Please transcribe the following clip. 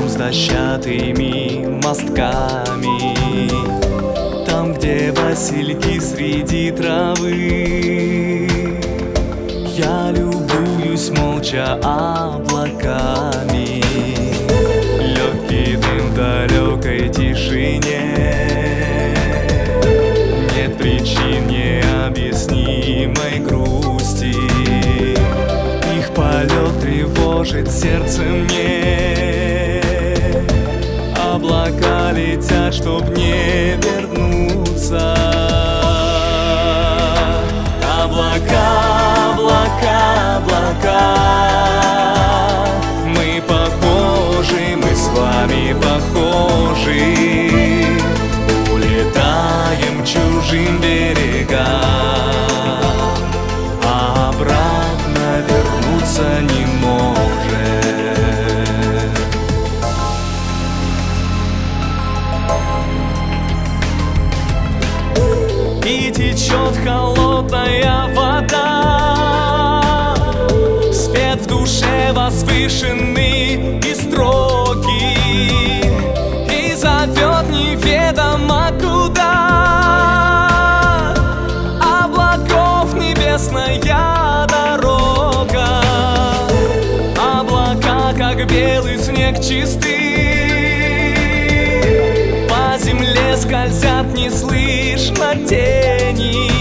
с дощатыми мостками, там, где васильки среди травы. Я любуюсь молча облаками, легкий дым в далекой тишине. Нет причин необъяснимой грусти, их полет тревожит сердце мне. Облака летят, чтоб не вернуться. Облака, облака, облака, мы похожи, мы с вами похожи. Улетаем к чужим берегам, а обратно вернуться не можем. И течет холодная вода, свет в душе возвышенный и строгий, и зовет неведомо куда. Облаков небесная дорога, облака, как белый снег чистый, по земле скользят неслышно тени.